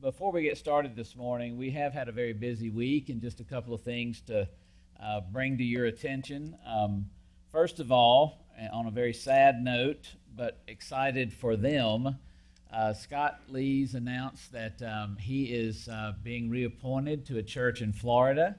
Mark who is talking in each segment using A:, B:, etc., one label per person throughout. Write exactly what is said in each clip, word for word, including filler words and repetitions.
A: before we get started this morning, we have had a very busy week and just a couple of things to uh, bring to your attention. Um, first of all, on a very sad note, but excited for them, uh, Scott Lees announced that um, he is uh, being reappointed to a church in Florida.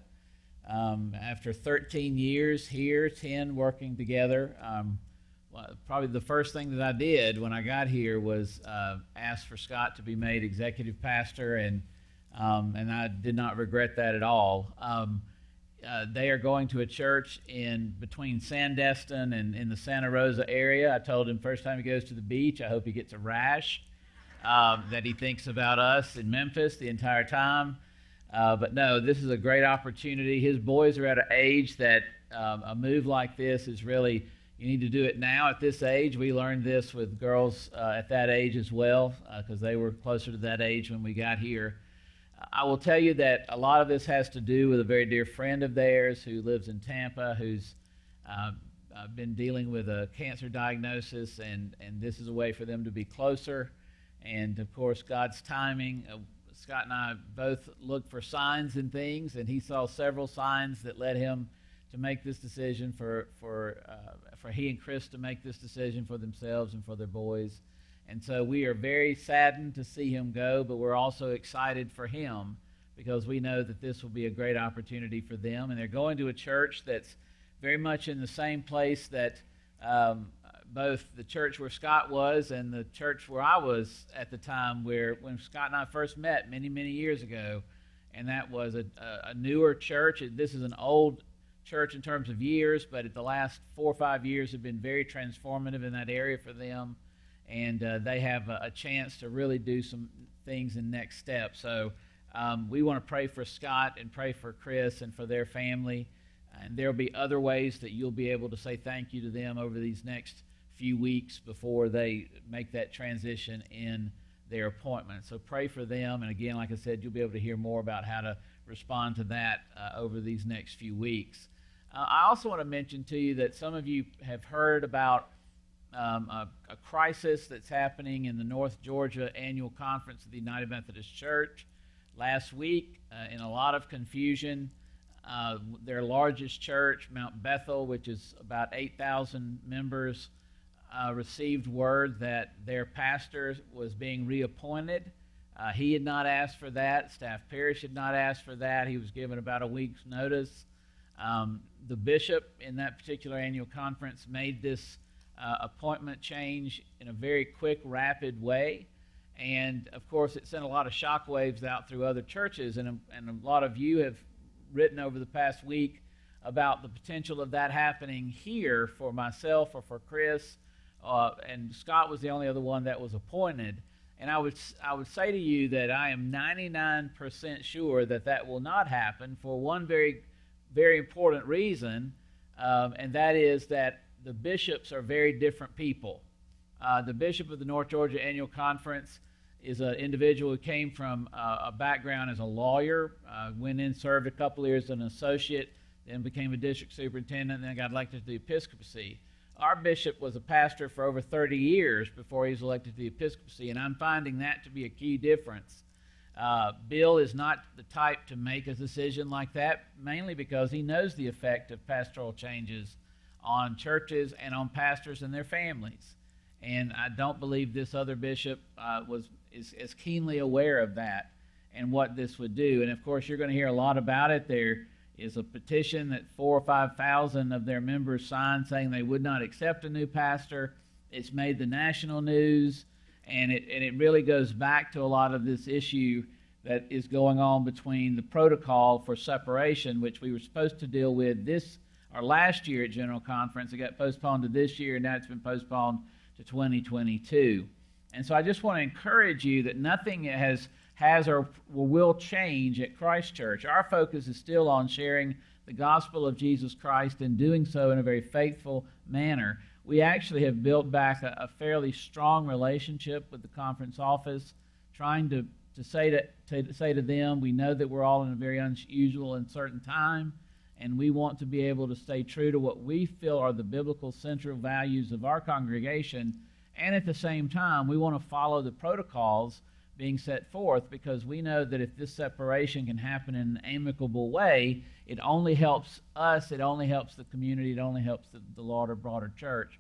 A: Um, after thirteen years here, ten working together, um, well, probably the first thing that I did when I got here was uh, ask for Scott to be made executive pastor, and um, and I did not regret that at all. Um, uh, they are going to a church in between Sandestin and in the Santa Rosa area. I told him first time he goes to the beach, I hope he gets a rash, um, that he thinks about us in Memphis the entire time. Uh, but no, this is a great opportunity. His boys are at an age that um, a move like this is really, you need to do it now at this age. We learned this with girls uh, at that age as well, because uh, they were closer to that age when we got here. I will tell you that a lot of this has to do with a very dear friend of theirs who lives in Tampa, who's uh, uh, been dealing with a cancer diagnosis, and, and this is a way for them to be closer. And, of course, God's timing. Uh, Scott and I both looked for signs and things, and he saw several signs that led him to make this decision for for uh, for he and Chris to make this decision for themselves and for their boys. And so we are very saddened to see him go, but we're also excited for him because we know that this will be a great opportunity for them. And they're going to a church that's very much in the same place that um, both the church where Scott was and the church where I was at the time, where when Scott and I first met many, many years ago, and that was a, a newer church. This is an old church in terms of years, but at the last four or five years have been very transformative in that area for them, and uh, they have a, a chance to really do some things in next steps. So um, we want to pray for Scott and pray for Chris and for their family, and there will be other ways that you'll be able to say thank you to them over these next few weeks before they make that transition in their appointment. So pray for them, and again, like I said, you'll be able to hear more about how to respond to that uh, over these next few weeks. Uh, I also want to mention to you that some of you have heard about um, a, a crisis that's happening in the North Georgia Annual Conference of the United Methodist Church. Last week, uh, in a lot of confusion, uh, their largest church, Mount Bethel, which is about eight thousand members, Uh, received word that their pastor was being reappointed. Uh, he had not asked for that. Staff Parrish had not asked for that. He was given about a week's notice. Um, the bishop in that particular annual conference made this uh, appointment change in a very quick, rapid way. And, of course, it sent a lot of shockwaves out through other churches. And, and a lot of you have written over the past week about the potential of that happening here for myself or for Chris. Uh, and Scott was the only other one that was appointed. And I would I would say to you that I am ninety-nine percent sure that that will not happen for one very, very important reason, um, and that is that the bishops are very different people. Uh, the bishop of the North Georgia Annual Conference is an individual who came from uh, a background as a lawyer, uh, went in, served a couple of years as an associate, then became a district superintendent, and then got elected to the episcopacy. Our bishop was a pastor for over thirty years before he was elected to the episcopacy, and I'm finding that to be a key difference. Uh, Bill is not the type to make a decision like that, mainly because he knows the effect of pastoral changes on churches and on pastors and their families. And I don't believe this other bishop uh, was is, is keenly aware of that and what this would do. And, of course, you're going to hear a lot about it. There is a petition that four or five thousand of their members signed saying they would not accept a new pastor. It's made the national news, and it and it really goes back to a lot of this issue that is going on between the protocol for separation, which we were supposed to deal with this or last year at General Conference. It got postponed to this year, and now it's been postponed to twenty twenty-two. And so I just want to encourage you that nothing has has or will change at Christ Church. Our focus is still on sharing the gospel of Jesus Christ and doing so in a very faithful manner. We actually have built back a, a fairly strong relationship with the conference office, trying to, to, say to, to say to them, we know that we're all in a very unusual and uncertain time, and we want to be able to stay true to what we feel are the biblical central values of our congregation, and at the same time, we want to follow the protocols being set forth, because we know that if this separation can happen in an amicable way, it only helps us, it only helps the community, it only helps the, the larger, broader church.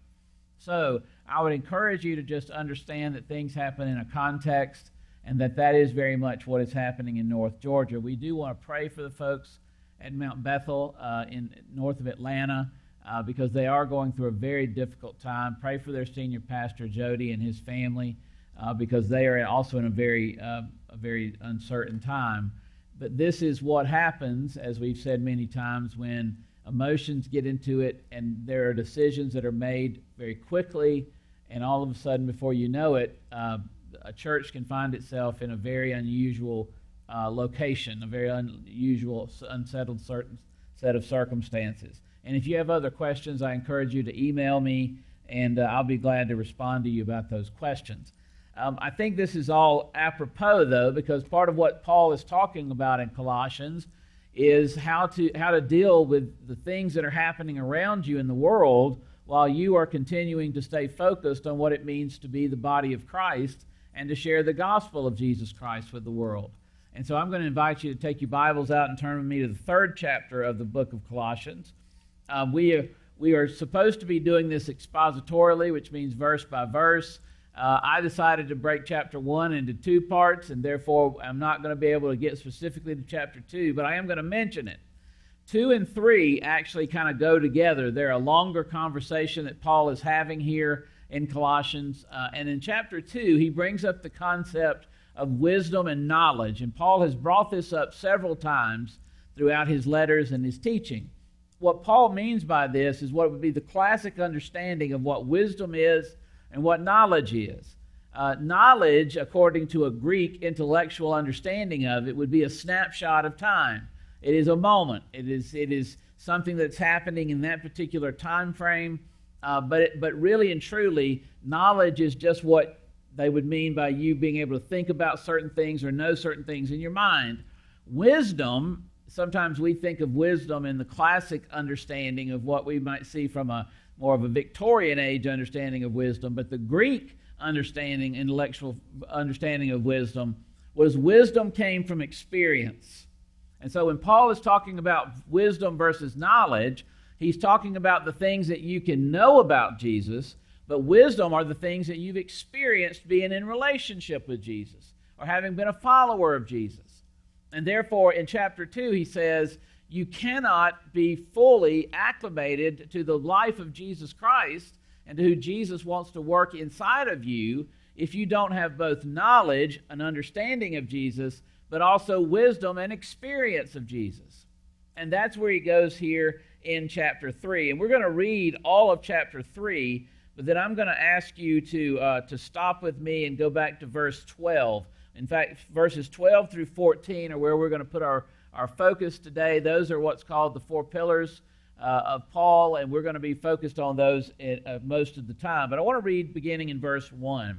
A: So I would encourage you to just understand that things happen in a context, and that that is very much what is happening in North Georgia. We do want to pray for the folks at Mount Bethel uh, in north of Atlanta, uh, because they are going through a very difficult time. Pray for their senior pastor, Jody, and his family, uh, because they are also in a very, uh, a very uncertain time. But this is what happens, as we've said many times, when emotions get into it and there are decisions that are made very quickly, and all of a sudden, before you know it, uh, a church can find itself in a very unusual uh, location, a very unusual, unsettled certain set of circumstances. And if you have other questions, I encourage you to email me, and uh, I'll be glad to respond to you about those questions. Um, I think this is all apropos, though, because part of what Paul is talking about in Colossians is how to how to deal with the things that are happening around you in the world while you are continuing to stay focused on what it means to be the body of Christ and to share the gospel of Jesus Christ with the world. And so I'm going to invite you to take your Bibles out and turn with me to the third chapter of the book of Colossians. Um, we, are, we are supposed to be doing this expositorily, which means verse by verse. Uh, I decided to break chapter one into two parts, and therefore I'm not going to be able to get specifically to chapter two, but I am going to mention it. Two and three actually kind of go together. They're a longer conversation that Paul is having here in Colossians. Uh, and in chapter two, he brings up the concept of wisdom and knowledge. And Paul has brought this up several times throughout his letters and his teaching. What Paul means by this is what would be the classic understanding of what wisdom is and what knowledge is. Uh, knowledge, according to a Greek intellectual understanding of it, would be a snapshot of time. It is a moment. It is it is something that's happening in that particular time frame. Uh, but it, but really and truly, knowledge is just what they would mean by you being able to think about certain things or know certain things in your mind. Wisdom, sometimes we think of wisdom in the classic understanding of what we might see from a more of a Victorian age understanding of wisdom, but the Greek understanding, intellectual understanding of wisdom, was wisdom came from experience. And so when Paul is talking about wisdom versus knowledge, he's talking about the things that you can know about Jesus, but wisdom are the things that you've experienced being in relationship with Jesus or having been a follower of Jesus. And therefore, in chapter two, he says, you cannot be fully acclimated to the life of Jesus Christ and to who Jesus wants to work inside of you if you don't have both knowledge and understanding of Jesus, but also wisdom and experience of Jesus. And that's where he goes here in chapter three. And we're going to read all of chapter three, but then I'm going to ask you to, uh, to stop with me and go back to verse twelve. In fact, verses twelve through fourteen are where we're going to put our Our focus today. Those are what's called the four pillars uh, of Paul, and we're going to be focused on those in, uh, most of the time. But I want to read beginning in verse one.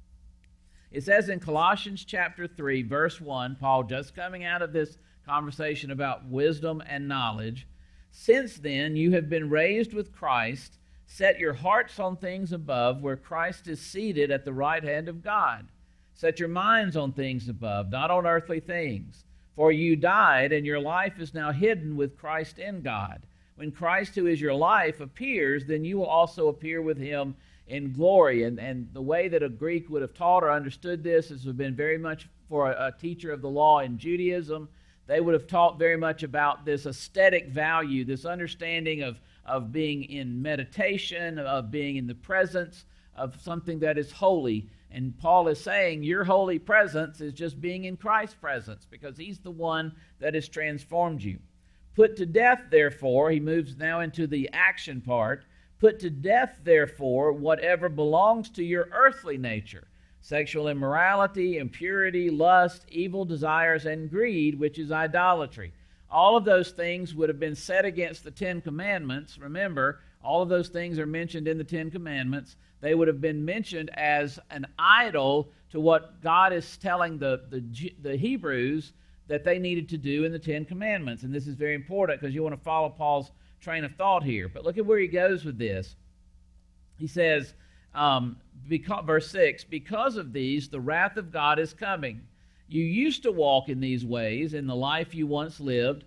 A: It says in Colossians chapter three, verse one, Paul just coming out of this conversation about wisdom and knowledge, "Since then you have been raised with Christ, set your hearts on things above, where Christ is seated at the right hand of God. Set your minds on things above, not on earthly things. For you died, and your life is now hidden with Christ in God. When Christ, who is your life, appears, then you will also appear with him in glory." And, and the way that a Greek would have taught or understood this has been very much for a, a teacher of the law in Judaism. They would have taught very much about this aesthetic value, this understanding of, of being in meditation, of being in the presence of something that is holy. And Paul is saying your holy presence is just being in Christ's presence, because he's the one that has transformed you. "Put to death, therefore," he moves now into the action part, "put to death, therefore, whatever belongs to your earthly nature, sexual immorality, impurity, lust, evil desires, and greed, which is idolatry." All of those things would have been set against the Ten Commandments. Remember, all of those things are mentioned in the Ten Commandments. They would have been mentioned as an idol to what God is telling the, the, the Hebrews that they needed to do in the Ten Commandments. And this is very important because you want to follow Paul's train of thought here. But look at where he goes with this. He says, Um, because, verse six, because of these, the wrath of God is coming. You used to walk in these ways in the life you once lived.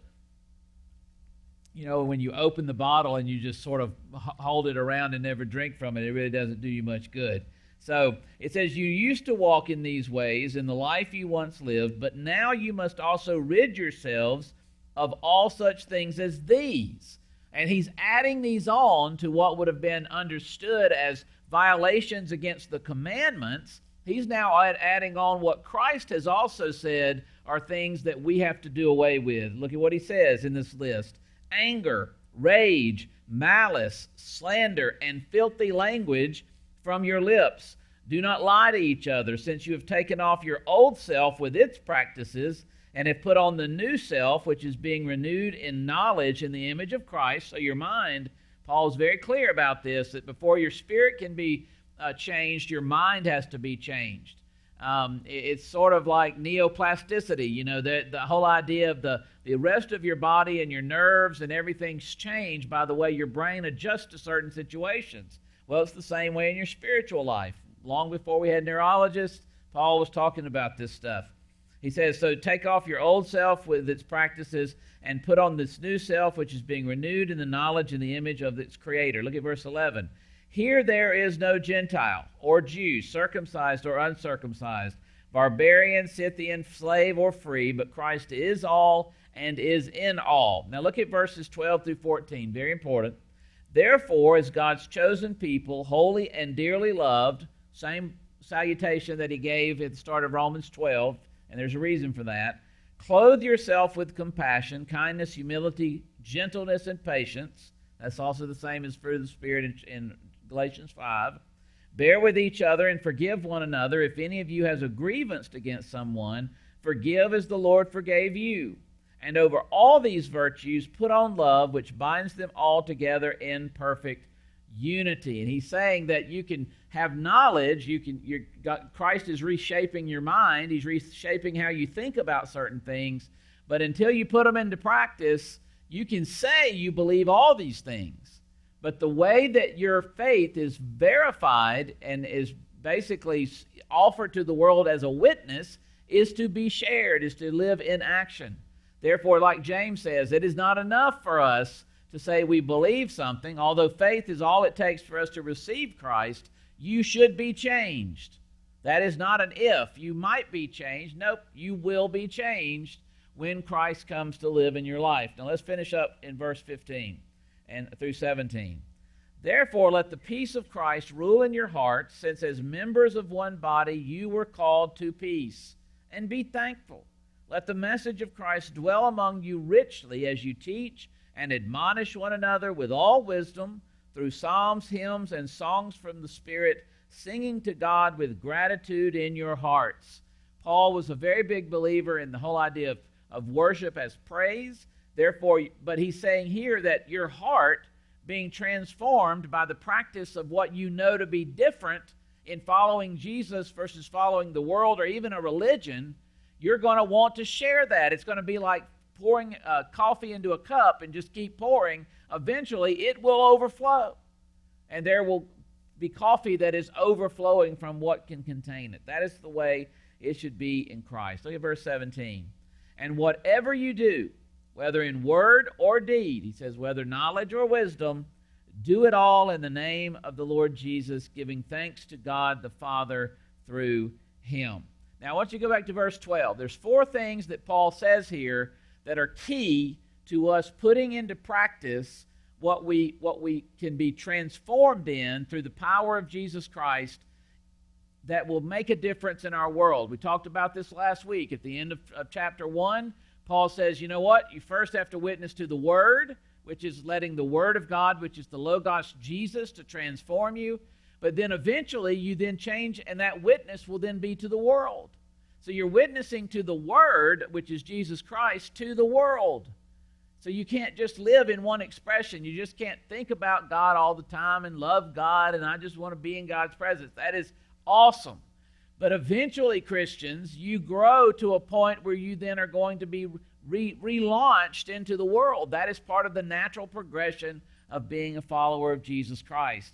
A: You know, when you open the bottle and you just sort of hold it around and never drink from it, it really doesn't do you much good. So it says, you used to walk in these ways in the life you once lived, but now you must also rid yourselves of all such things as these. And he's adding these on to what would have been understood as violations against the commandments. He's now adding on what Christ has also said are things that we have to do away with. Look at what he says in this list. Anger, rage, malice, slander, and filthy language from your lips. Do not lie to each other, since you have taken off your old self with its practices and have put on the new self, which is being renewed in knowledge in the image of Christ. So your mind, Paul is very clear about this, that before your spirit can be uh, changed, your mind has to be changed. Um, it's sort of like neoplasticity, you know, the, the whole idea of the, the rest of your body and your nerves and everything's changed by the way your brain adjusts to certain situations. Well, it's the same way in your spiritual life. Long before we had neurologists, Paul was talking about this stuff. He says, so take off your old self with its practices and put on this new self, which is being renewed in the knowledge and the image of its creator. Look at verse eleven. Here there is no Gentile or Jew, circumcised or uncircumcised, barbarian, Scythian, slave or free, but Christ is all and is in all. Now look at verses twelve through fourteen, very important. Therefore, as God's chosen people, holy and dearly loved, same salutation that he gave at the start of Romans twelve, and there's a reason for that. Clothe yourself with compassion, kindness, humility, gentleness, and patience. That's also the same as fruit of the Spirit in, in Galatians five. Bear with each other and forgive one another. If any of you has a grievance against someone, forgive as the Lord forgave you. And over all these virtues, put on love, which binds them all together in perfect unity. And he's saying that you can have knowledge. You can. You're, God, Christ is reshaping your mind. He's reshaping how you think about certain things. But until you put them into practice, you can say you believe all these things. But the way that your faith is verified and is basically offered to the world as a witness is to be shared, is to live in action. Therefore, like James says, it is not enough for us to say we believe something. Although faith is all it takes for us to receive Christ, you should be changed. That is not an if. You might be changed. Nope, you will be changed when Christ comes to live in your life. Now let's finish up in verse fifteen and through seventeen. Therefore, let the peace of Christ rule in your hearts, since as members of one body you were called to peace, and be thankful. Let the message of Christ dwell among you richly as you teach and admonish one another with all wisdom through psalms, hymns, and songs from the Spirit, singing to God with gratitude in your hearts. Paul was a very big believer in the whole idea of, of worship as praise. Therefore, but he's saying here that your heart being transformed by the practice of what you know to be different in following Jesus versus following the world or even a religion, you're going to want to share that. It's going to be like pouring uh, coffee into a cup and just keep pouring. Eventually, it will overflow. And there will be coffee that is overflowing from what can contain it. That is the way it should be in Christ. Look at verse seventeen. And whatever you do, whether in word or deed, he says, whether knowledge or wisdom, do it all in the name of the Lord Jesus, giving thanks to God the Father through him. Now, I want you to go back to verse twelve. There's four things that Paul says here that are key to us putting into practice what we, what we can be transformed in through the power of Jesus Christ that will make a difference in our world. We talked about this last week. At the end of, of chapter one, Paul says, you know what? You first have to witness to the Word, which is letting the Word of God, which is the Logos Jesus, to transform you. But then eventually you then change, and that witness will then be to the world. So you're witnessing to the Word, which is Jesus Christ, to the world. So you can't just live in one expression. You just can't think about God all the time and love God, and I just want to be in God's presence. That is awesome. But eventually, Christians, you grow to a point where you then are going to be re- relaunched into the world. That is part of the natural progression of being a follower of Jesus Christ.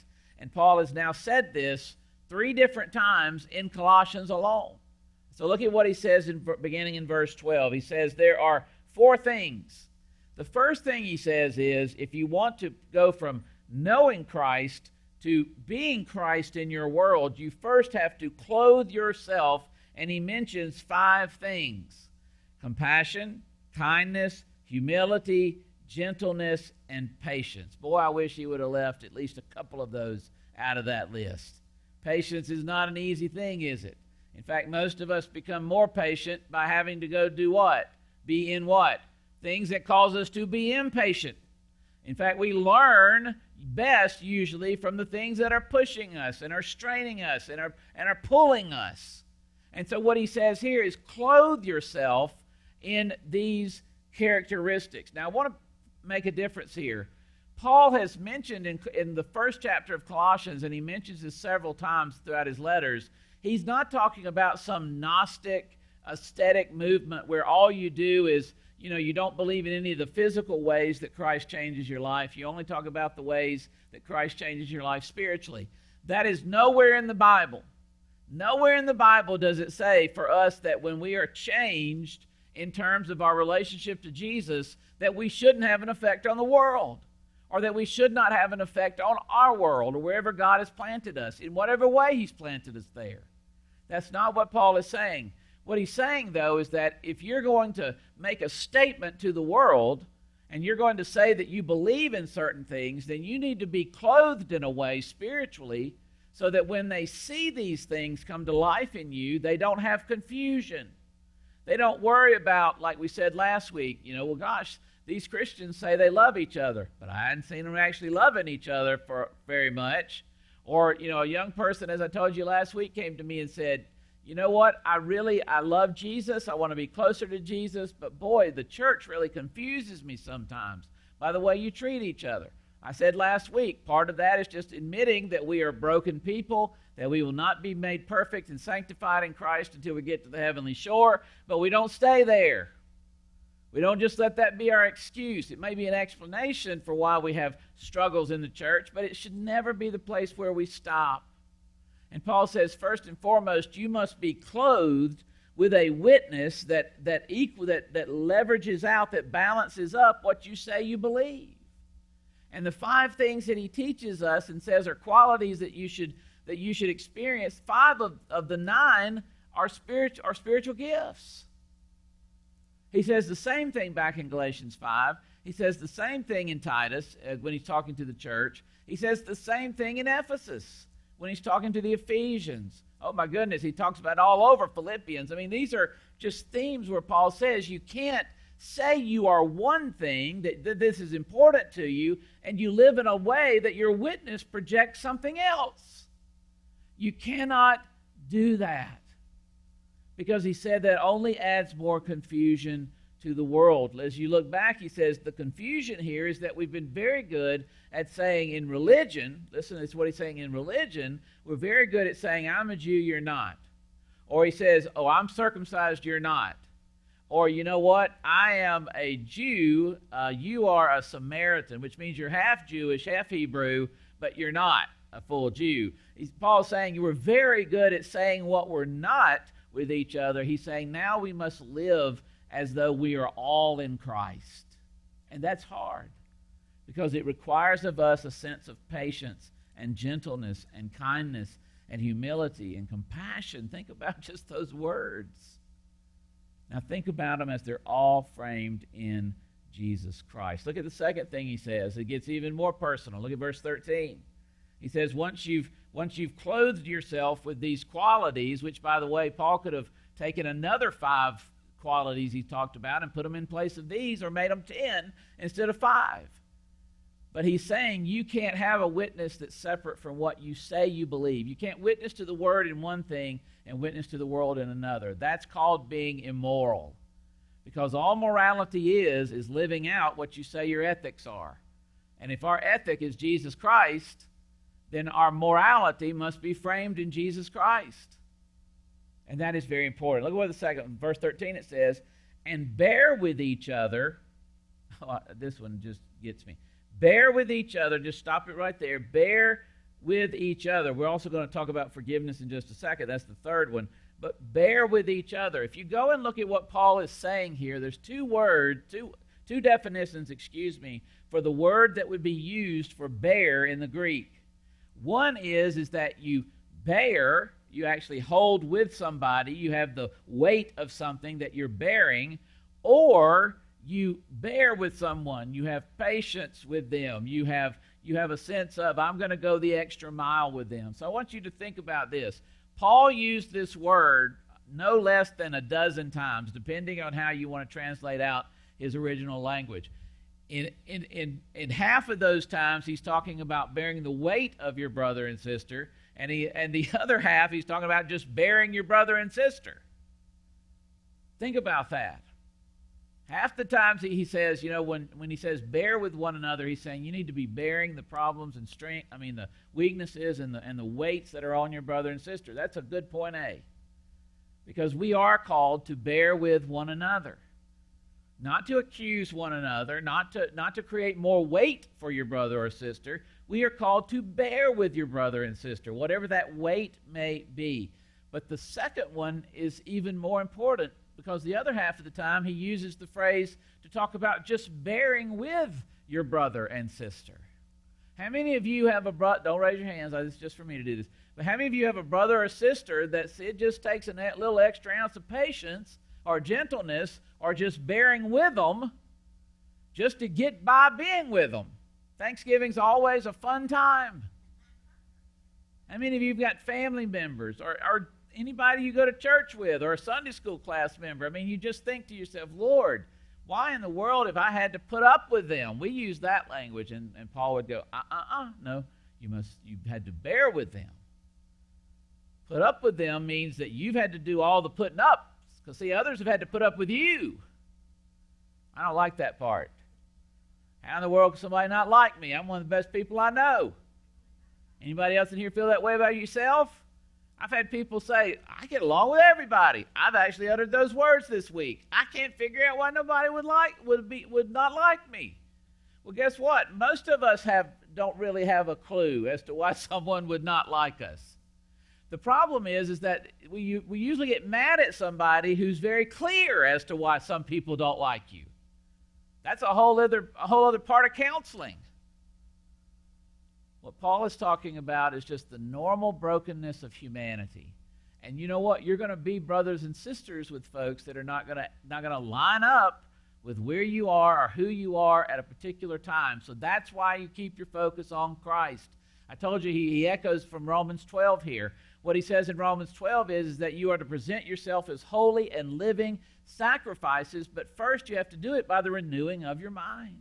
A: And Paul has now said this three different times in Colossians alone. So look at what he says in beginning in verse twelve. He says there are four things. The first thing he says is, if you want to go from knowing Christ to being Christ in your world, you first have to clothe yourself, and he mentions five things: compassion, kindness, humility, gentleness, and patience. Boy, I wish he would have left at least a couple of those out of that list. Patience is not an easy thing, is it? In fact, most of us become more patient by having to go do what? Be in what? Things that cause us to be impatient. In fact, we learn best usually from the things that are pushing us and are straining us and are, and are pulling us. And so what he says here is clothe yourself in these characteristics. Now, I want to make a difference here. Paul has mentioned in, in the first chapter of Colossians, and he mentions this several times throughout his letters, he's not talking about some Gnostic aesthetic movement where all you do is, you know, you don't believe in any of the physical ways that Christ changes your life. You only talk about the ways that Christ changes your life spiritually. That is nowhere in the Bible. Nowhere in the Bible does it say for us that when we are changed in terms of our relationship to Jesus, that we shouldn't have an effect on the world, or that we should not have an effect on our world or wherever God has planted us, in whatever way he's planted us there. That's not what Paul is saying. What he's saying, though, is that if you're going to make a statement to the world and you're going to say that you believe in certain things, then you need to be clothed in a way spiritually so that when they see these things come to life in you, they don't have confusion. They don't worry about, like we said last week, you know, well, gosh, these Christians say they love each other, but I hadn't seen them actually loving each other for very much. Or, you know, a young person, as I told you last week, came to me and said, you know what, I really, I love Jesus. I want to be closer to Jesus. But boy, the church really confuses me sometimes by the way you treat each other. I said last week, part of that is just admitting that we are broken people, that we will not be made perfect and sanctified in Christ until we get to the heavenly shore. But we don't stay there. We don't just let that be our excuse. It may be an explanation for why we have struggles in the church, but it should never be the place where we stop. And Paul says, first and foremost, you must be clothed with a witness that that equal that that leverages out, that balances up what you say you believe. And the five things that he teaches us and says are qualities that you should that you should experience, five of, of the nine are spiritual are spiritual gifts. He says the same thing back in Galatians five. He says the same thing in Titus uh, when he's talking to the church. He says the same thing in Ephesus when he's talking to the Ephesians. Oh my goodness, he talks about all over Philippians. I mean, these are just themes where Paul says you can't say you are one thing, that, that this is important to you, and you live in a way that your witness projects something else. You cannot do that, because he said that only adds more confusion to the world. As you look back, he says the confusion here is that we've been very good at saying in religion, listen, it's what he's saying in religion, we're very good at saying, I'm a Jew, you're not. Or he says, oh, I'm circumcised, you're not. Or, you know what, I am a Jew, uh, you are a Samaritan, which means you're half Jewish, half Hebrew, but you're not a full Jew. He's, Paul's saying you were very good at saying what we're not with each other. He's saying now we must live as though we are all in Christ. And that's hard, because it requires of us a sense of patience and gentleness and kindness and humility and compassion. Think about just those words. Now think about them as they're all framed in Jesus Christ. Look at the second thing he says. It gets even more personal. Look at verse thirteen. He says, once you've, once you've clothed yourself with these qualities, which, by the way, Paul could have taken another five qualities he talked about and put them in place of these, or made them ten instead of five. But he's saying you can't have a witness that's separate from what you say you believe. You can't witness to the word in one thing and witness to the world in another. That's called being immoral. Because all morality is, is living out what you say your ethics are. And if our ethic is Jesus Christ, then our morality must be framed in Jesus Christ. And that is very important. Look at what the second, verse thirteen, it says, and bear with each other. Oh, this one just gets me. Bear with each other. Just stop it right there. Bear with each other. We're also going to talk about forgiveness in just a second. That's the third one. But bear with each other. If you go and look at what Paul is saying here, there's two words, two, two definitions, excuse me, for the word that would be used for bear in the Greek. One is, is that you bear, you actually hold with somebody, you have the weight of something that you're bearing, or you bear with someone, you have patience with them, you have you have a sense of, I'm going to go the extra mile with them. So I want you to think about this. Paul used this word no less than a dozen times, depending on how you want to translate out his original language. In, in, in, in half of those times, he's talking about bearing the weight of your brother and sister, and, he, and the other half, he's talking about just bearing your brother and sister. Think about that. Half the times he says, you know, when, when he says bear with one another, he's saying you need to be bearing the problems and strength, I mean the weaknesses and the, and the weights that are on your brother and sister. That's a good point A. Because we are called to bear with one another. Not to accuse one another, not to, not to create more weight for your brother or sister. We are called to bear with your brother and sister, whatever that weight may be. But the second one is even more important, because the other half of the time he uses the phrase to talk about just bearing with your brother and sister. How many of you have a brother, don't raise your hands, it's just for me to do this, but how many of you have a brother or sister that it just takes a little extra ounce of patience or gentleness or just bearing with them just to get by being with them? Thanksgiving's always a fun time. How many of you have got family members or, or anybody you go to church with or a Sunday school class member? I mean, you just think to yourself, Lord, why in the world if I had to put up with them? We use that language, and, and Paul would go, uh-uh-uh, no, you must, you had to bear with them. Put up with them means that you've had to do all the putting up, because, see, others have had to put up with you. I don't like that part. How in the world can somebody not like me? I'm one of the best people I know. Anybody else in here feel that way about yourself? I've had people say, I get along with everybody. I've actually uttered those words this week. I can't figure out why nobody would like would be would not like me. Well, guess what? Most of us have don't really have a clue as to why someone would not like us. The problem is, is that we we usually get mad at somebody who's very clear as to why some people don't like you. That's a whole other a whole other part of counseling. What Paul is talking about is just the normal brokenness of humanity. And you know what? You're going to be brothers and sisters with folks that are not going to not going to line up with where you are or who you are at a particular time. So that's why you keep your focus on Christ. I told you he, he echoes from Romans twelve here. What he says in Romans twelve is, is that you are to present yourself as holy and living sacrifices, but first you have to do it by the renewing of your mind.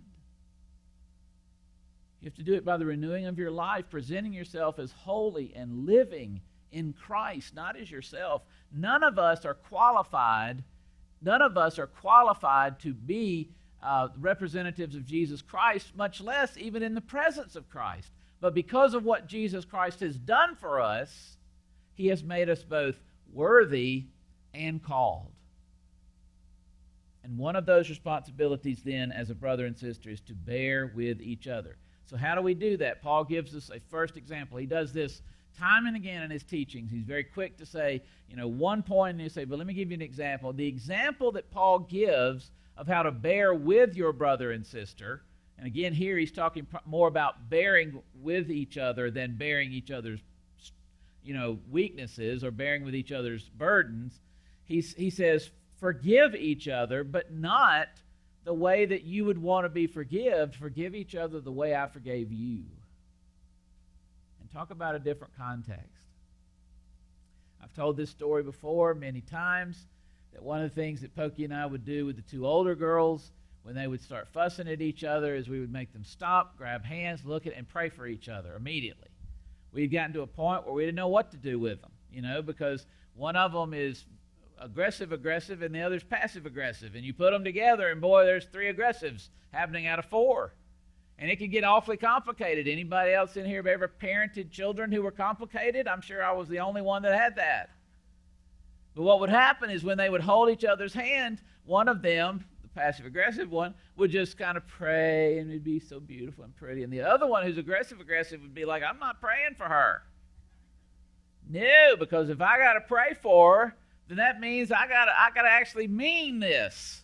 A: You have to do it by the renewing of your life, presenting yourself as holy and living in Christ, not as yourself. None of us are qualified, none of us are qualified to be uh, representatives of Jesus Christ, much less even in the presence of Christ. But because of what Jesus Christ has done for us, he has made us both worthy and called. And one of those responsibilities then as a brother and sister is to bear with each other. So how do we do that? Paul gives us a first example. He does this time and again in his teachings. He's very quick to say, you know, one point, and he'll say, but let me give you an example. The example that Paul gives of how to bear with your brother and sister, and again here he's talking more about bearing with each other than bearing each other's, you know, weaknesses or bearing with each other's burdens. He's, he says, forgive each other, but not the way that you would want to be forgiven. Forgive each other the way I forgave you. And talk about a different context. I've told this story before many times, that one of the things that Pokey and I would do with the two older girls when they would start fussing at each other is we would make them stop, grab hands, look at, and pray for each other immediately. We'd gotten to a point where we didn't know what to do with them, you know, because one of them is aggressive aggressive and the other's passive aggressive, and you put them together and boy, there's three aggressives happening out of four, and it can get awfully complicated. Anybody else in here have ever parented children who were complicated? I'm sure I was the only one that had that. But what would happen is when they would hold each other's hand, one of them, the passive-aggressive one, would just kind of pray, and it'd be so beautiful and pretty. And the other one who's aggressive-aggressive would be like, I'm not praying for her. No, because if I got to pray for her, then that means I got I got to actually mean this.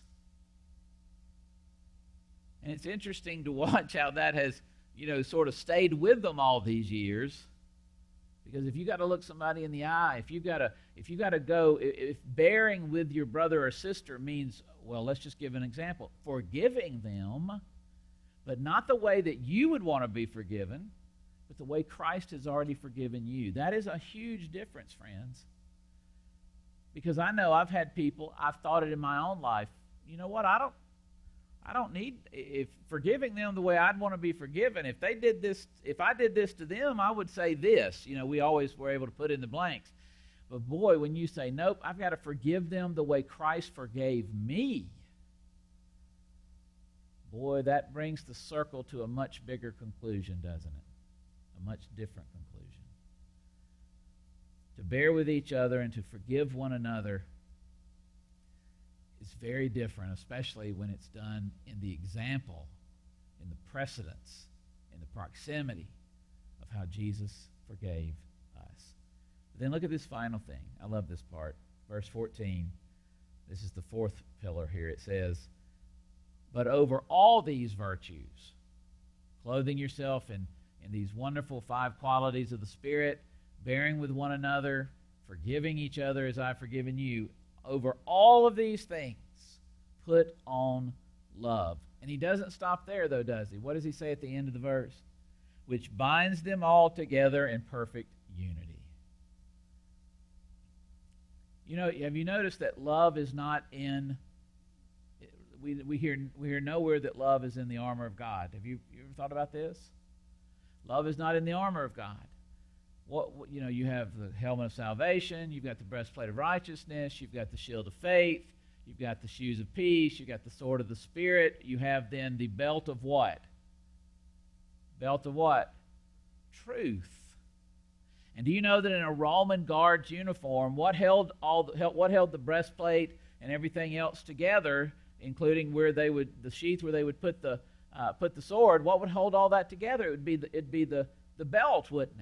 A: And it's interesting to watch how that has, you know, sort of stayed with them all these years. Because if you got to look somebody in the eye, if you got to if you got to go, if bearing with your brother or sister means, well, let's just give an example, forgiving them, but not the way that you would want to be forgiven, but the way Christ has already forgiven you. That is a huge difference, friends. Because I know I've had people, I've thought it in my own life, you know what, I don't I don't need, if forgiving them the way I'd want to be forgiven, if they did this, if I did this to them, I would say this. You know, we always were able to put in the blanks. But boy, when you say, nope, I've got to forgive them the way Christ forgave me, boy, that brings the circle to a much bigger conclusion, doesn't it? A much different conclusion. To bear with each other and to forgive one another is very different, especially when it's done in the example, in the precedence, in the proximity of how Jesus forgave us. But then look at this final thing. I love this part. Verse fourteen. This is the fourth pillar here. It says, but over all these virtues, clothing yourself in, in these wonderful five qualities of the Spirit, bearing with one another, forgiving each other as I've forgiven you, over all of these things, put on love. And he doesn't stop there, though, does he? What does he say at the end of the verse? Which binds them all together in perfect unity. You know, have you noticed that love is not in, we, we, hear, we hear nowhere that love is in the armor of God. Have you, you ever thought about this? Love is not in the armor of God. What, what, you know, you have the helmet of salvation, you've got the breastplate of righteousness, you've got the shield of faith, you've got the shoes of peace, you've got the sword of the Spirit, you have then the belt of what? Belt of what? Truth. And do you know that in a Roman guard's uniform, what held all the, what held the breastplate and everything else together, including where they would the sheath where they would put the uh, put the sword? What would hold all that together? It would be the, it'd be the the belt, wouldn't it?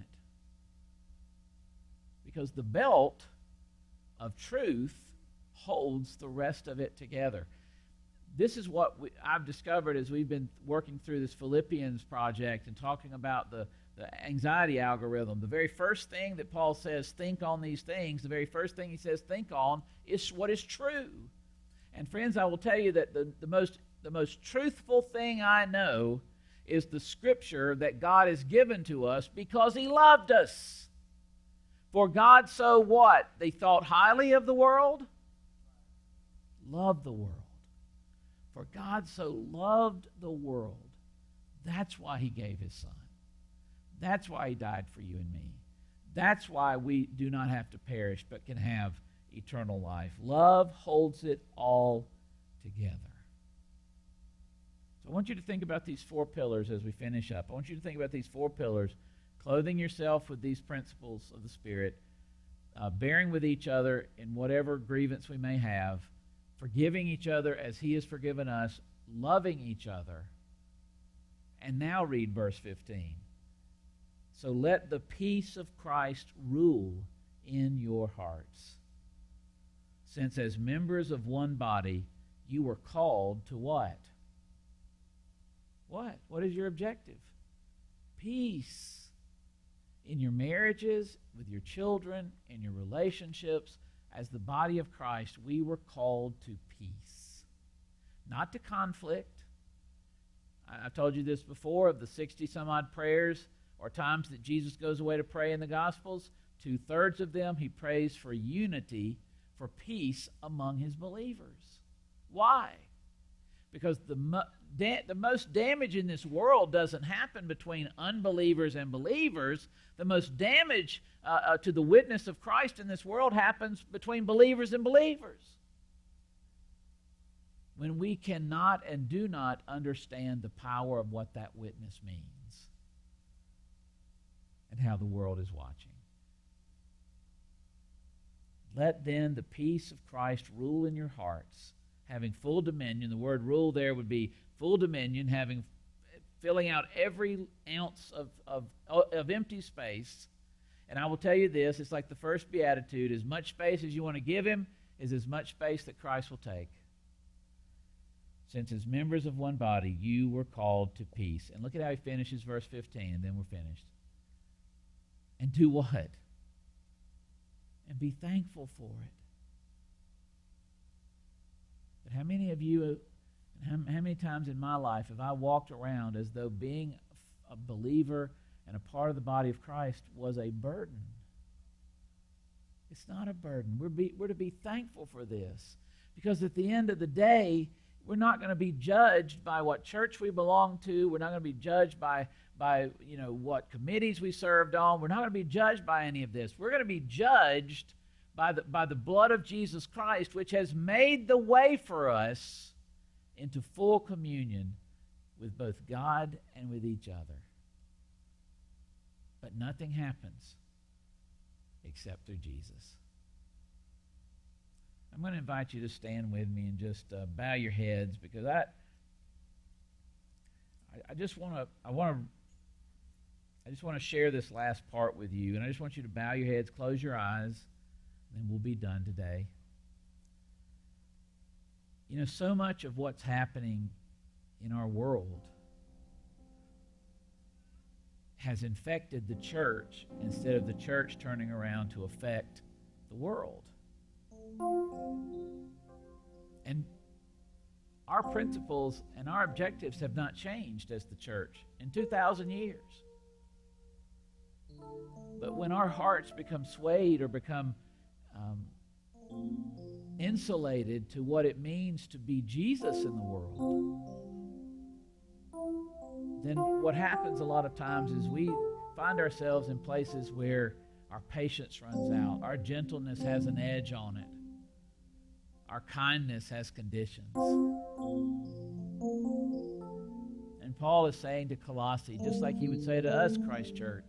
A: Because the belt of truth holds the rest of it together. This is what we, I've discovered as we've been working through this Philippians project and talking about the, the anxiety algorithm. The very first thing that Paul says, think on these things, the very first thing he says, think on, is what is true. And friends, I will tell you that the, the most the most truthful thing I know is the scripture that God has given to us because he loved us. For God so what? They thought highly of the world? Loved the world. For God so loved the world. That's why he gave his son. That's why he died for you and me. That's why we do not have to perish but can have eternal life. Love holds it all together. So I want you to think about these four pillars as we finish up. I want you to think about these four pillars. Clothing yourself with these principles of the Spirit, uh, bearing with each other in whatever grievance we may have, forgiving each other as he has forgiven us, loving each other. And now read verse fifteen. So let the peace of Christ rule in your hearts, since as members of one body you were called to what? What? What is your objective? Peace. In your marriages, with your children, in your relationships, as the body of Christ, we were called to peace, not to conflict. I've told you this before, of the sixty some odd prayers or times that Jesus goes away to pray in the Gospels, two-thirds of them he prays for unity, for peace among his believers. Why? Because the, mo- da- the most damage in this world doesn't happen between unbelievers and believers. The most damage uh, uh, to the witness of Christ in this world happens between believers and believers. When we cannot and do not understand the power of what that witness means and how the world is watching. Let then the peace of Christ rule in your hearts, having full dominion. The word rule there would be full dominion, having filling out every ounce of, of, of empty space. And I will tell you this, it's like the first beatitude, as much space as you want to give him is as much space that Christ will take. Since as members of one body, you were called to peace. And look at how he finishes verse fifteen, and then we're finished. And do what? And be thankful for it. But how many of you, how, how many times in my life have I walked around as though being a believer and a part of the body of Christ was a burden? It's not a burden. We're, be, we're to be thankful for this. Because at the end of the day, we're not going to be judged by what church we belong to. We're not going to be judged by, by you know, what committees we served on. We're not going to be judged by any of this. We're going to be judged by the, by the blood of Jesus Christ, which has made the way for us into full communion with both God and with each other. But nothing happens except through Jesus. I'm going to invite you to stand with me and just uh, bow your heads, because I, I, I just want to, I want to, I just want to share this last part with you, and I just want you to bow your heads, close your eyes, and then we'll be done today. You know, so much of what's happening in our world has infected the church instead of the church turning around to affect the world. And our principles and our objectives have not changed as the church in two thousand years. But when our hearts become swayed or become um, insulated to what it means to be Jesus in the world, then what happens a lot of times is we find ourselves in places where our patience runs out, our gentleness has an edge on it, our kindness has conditions. And Paul is saying to Colossae, just like he would say to us, Christ Church,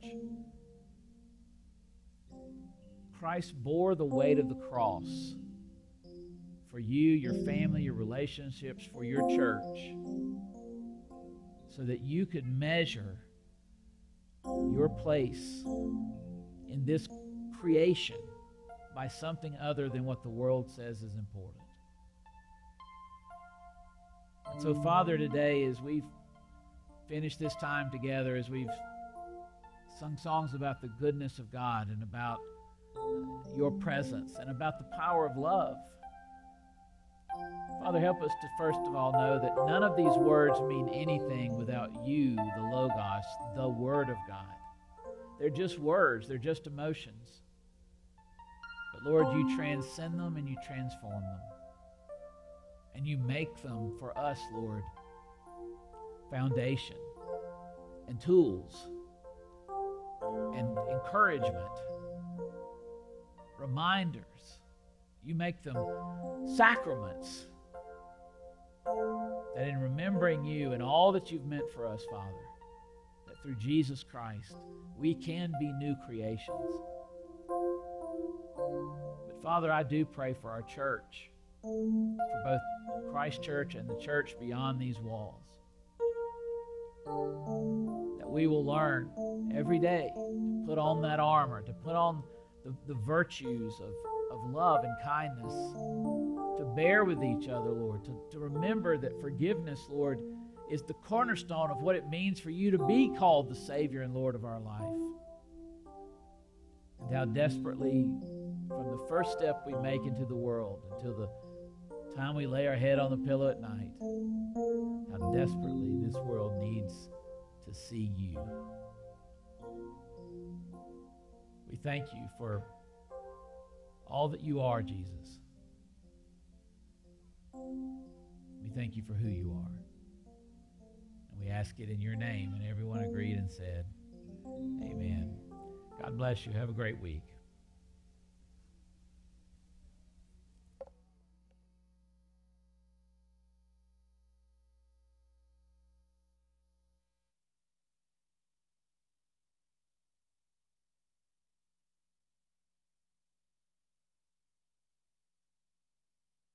A: Christ bore the weight of the cross for you, your family, your relationships, for your church, so that you could measure your place in this creation by something other than what the world says is important. And so, Father, today, as we've finished this time together, as we've sung songs about the goodness of God and about your presence and about the power of love, Father, help us to first of all know that none of these words mean anything without you, the Logos, the Word of God. They're just words. They're just emotions. But Lord, you transcend them and you transform them. And you make them for us, Lord, foundation and tools and encouragement, reminders. You make them sacraments that in remembering you and all that you've meant for us, Father, that through Jesus Christ we can be new creations. But Father, I do pray for our church, for both Christ Church and the church beyond these walls, that we will learn every day to put on that armor, to put on the, the virtues of, of love and kindness, to bear with each other, Lord, to, to remember that forgiveness, Lord, is the cornerstone of what it means for you to be called the Savior and Lord of our life. And how desperately, from the first step we make into the world until the time we lay our head on the pillow at night, how desperately this world needs to see you. We thank you for all that you are, Jesus. We thank you for who you are. And we ask it in your name. And everyone agreed and said, amen. God bless you. Have a great week.